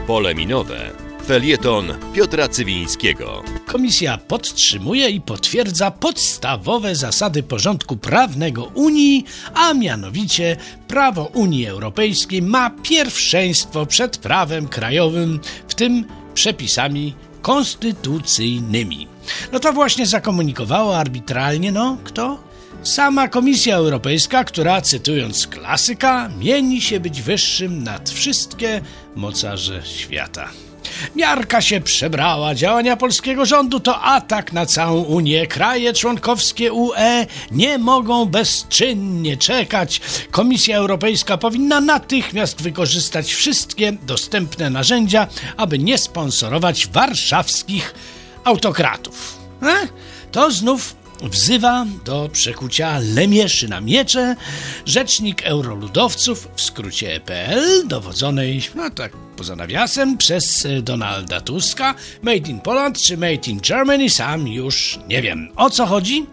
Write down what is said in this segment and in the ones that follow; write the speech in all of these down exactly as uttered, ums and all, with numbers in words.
Pole minowe. Felieton Piotra Cywińskiego. Komisja podtrzymuje i potwierdza podstawowe zasady porządku prawnego Unii, a mianowicie prawo Unii Europejskiej ma pierwszeństwo przed prawem krajowym, w tym przepisami konstytucyjnymi. No to właśnie zakomunikowało arbitralnie, no kto? Sama Komisja Europejska, która, cytując klasyka, mieni się być wyższym nad wszystkie mocarze świata. Miarka się przebrała, działania polskiego rządu to atak na całą Unię. Kraje członkowskie U E nie mogą bezczynnie czekać. Komisja Europejska powinna natychmiast wykorzystać wszystkie dostępne narzędzia, aby nie sponsorować warszawskich autokratów. E? To znów wzywa do przekucia lemieszy na miecze rzecznik euroludowców, w skrócie E P L, dowodzonej, no tak poza nawiasem, przez Donalda Tuska. Made in Poland czy Made in Germany, sam już nie wiem. O co chodzi?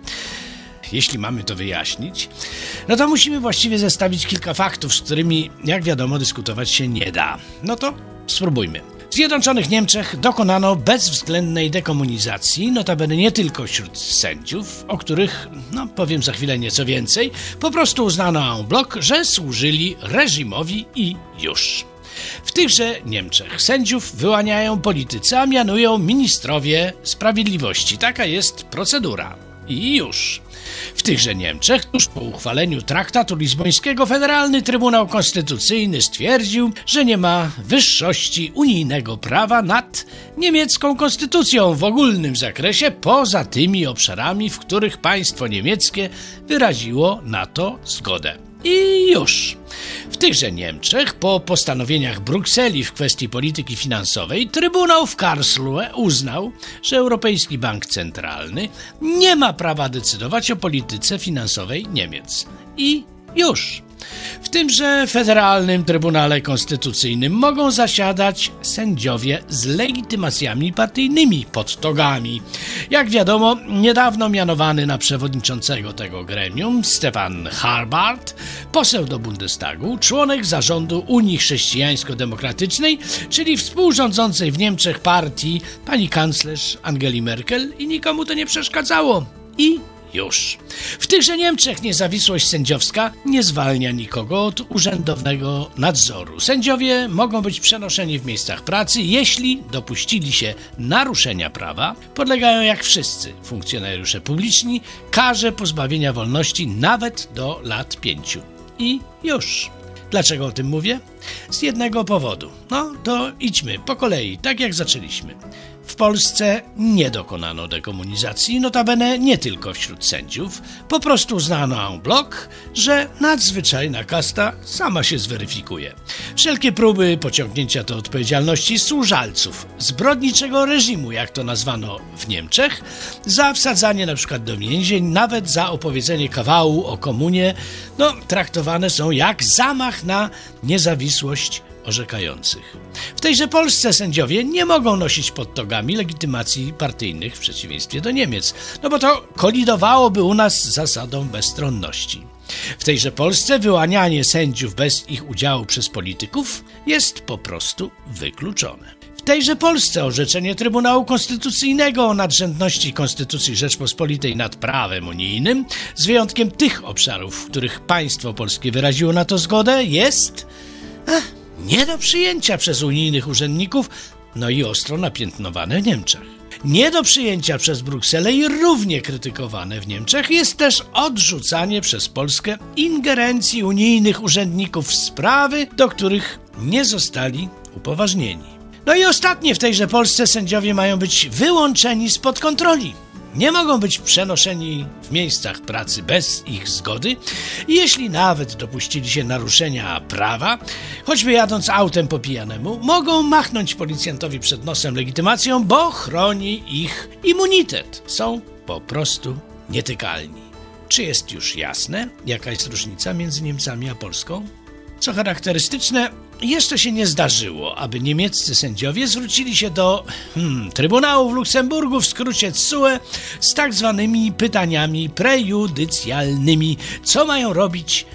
Jeśli mamy to wyjaśnić, no to musimy właściwie zestawić kilka faktów, z którymi, jak wiadomo, dyskutować się nie da. No to spróbujmy. W Zjednoczonych Niemczech dokonano bezwzględnej dekomunizacji, notabene nie tylko wśród sędziów, o których, no powiem za chwilę nieco więcej, po prostu uznano en bloc, że służyli reżimowi i już. W tychże Niemczech sędziów wyłaniają politycy, a mianują ministrowie sprawiedliwości. Taka jest procedura. I już. W tychże Niemczech, tuż po uchwaleniu traktatu lizbońskiego, Federalny Trybunał Konstytucyjny stwierdził, że nie ma wyższości unijnego prawa nad niemiecką konstytucją w ogólnym zakresie, poza tymi obszarami, w których państwo niemieckie wyraziło na to zgodę. I już. W tychże Niemczech, po postanowieniach Brukseli w kwestii polityki finansowej, Trybunał w Karlsruhe uznał, że Europejski Bank Centralny nie ma prawa decydować o polityce finansowej Niemiec. I już. W tymże Federalnym Trybunale Konstytucyjnym mogą zasiadać sędziowie z legitymacjami partyjnymi pod togami. Jak wiadomo, niedawno mianowany na przewodniczącego tego gremium Stefan Harbart, poseł do Bundestagu, członek zarządu Unii Chrześcijańsko-Demokratycznej, czyli współrządzącej w Niemczech partii pani kanclerz Angeli Merkel, i nikomu to nie przeszkadzało. I już. W tychże Niemczech niezawisłość sędziowska nie zwalnia nikogo od urzędownego nadzoru. Sędziowie mogą być przenoszeni w miejscach pracy, jeśli dopuścili się naruszenia prawa, podlegają jak wszyscy funkcjonariusze publiczni karze pozbawienia wolności nawet do lat pięciu. I już. Dlaczego o tym mówię? Z jednego powodu. No, to idźmy po kolei, tak jak zaczęliśmy. W Polsce nie dokonano dekomunizacji, notabene nie tylko wśród sędziów. Po prostu uznano en bloc, że nadzwyczajna kasta sama się zweryfikuje. Wszelkie próby pociągnięcia do odpowiedzialności służalców zbrodniczego reżimu, jak to nazwano w Niemczech, za wsadzanie na przykład do więzień, nawet za opowiedzenie kawału o komunie, no, traktowane są jak zamach na niezawisłość orzekających. W tejże Polsce sędziowie nie mogą nosić pod togami legitymacji partyjnych w przeciwieństwie do Niemiec, no bo to kolidowałoby u nas z zasadą bezstronności. W tejże Polsce wyłanianie sędziów bez ich udziału przez polityków jest po prostu wykluczone. W tejże Polsce orzeczenie Trybunału Konstytucyjnego o nadrzędności Konstytucji Rzeczpospolitej nad prawem unijnym, z wyjątkiem tych obszarów, w których państwo polskie wyraziło na to zgodę, jest Ech, nie do przyjęcia przez unijnych urzędników, no i ostro napiętnowane w Niemczech. Nie do przyjęcia przez Brukselę i równie krytykowane w Niemczech jest też odrzucanie przez Polskę ingerencji unijnych urzędników w sprawy, do których nie zostali upoważnieni. No i ostatnie, w tejże Polsce sędziowie mają być wyłączeni spod kontroli. Nie mogą być przenoszeni w miejscach pracy bez ich zgody i jeśli nawet dopuścili się naruszenia prawa, choćby jadąc autem po pijanemu, mogą machnąć policjantowi przed nosem legitymacją, bo chroni ich immunitet. Są po prostu nietykalni. Czy jest już jasne, jaka jest różnica między Niemcami a Polską? Co charakterystyczne, jeszcze się nie zdarzyło, aby niemieccy sędziowie zwrócili się do hmm, Trybunału w Luksemburgu, w skrócie T S U E, z tak zwanymi pytaniami prejudycjalnymi. Co mają robić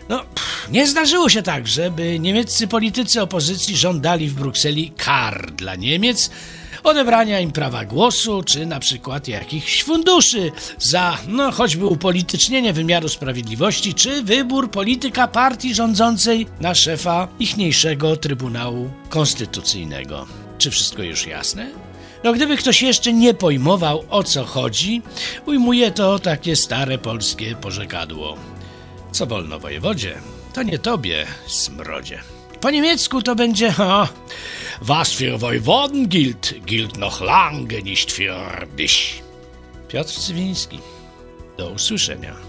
No, pff, nie zdarzyło się tak, żeby niemieccy politycy opozycji żądali w Brukseli kar dla Niemiec, odebrania im prawa głosu, czy na przykład jakichś funduszy za, no, choćby upolitycznienie wymiaru sprawiedliwości, czy wybór polityka partii rządzącej na szefa ichniejszego Trybunału Konstytucyjnego. Czy wszystko już jasne? No, gdyby ktoś jeszcze nie pojmował, o co chodzi, ujmuje to takie stare polskie porzekadło. Co wolno wojewodzie, to nie tobie, smrodzie. Po niemiecku to będzie o, was für Wojewoden gilt, gilt noch lange nicht für dich. Piotr Cywiński. Do usłyszenia.